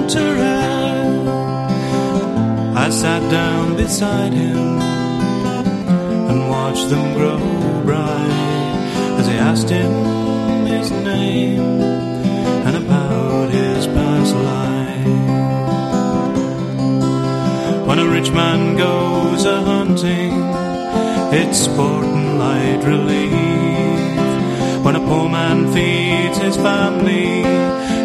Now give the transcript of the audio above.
waterer. I sat down beside him and watched them grow bright as he asked him his name and about his past life. When a rich man goes a-hunting, it's sport and light relief. When a poor man feeds his family,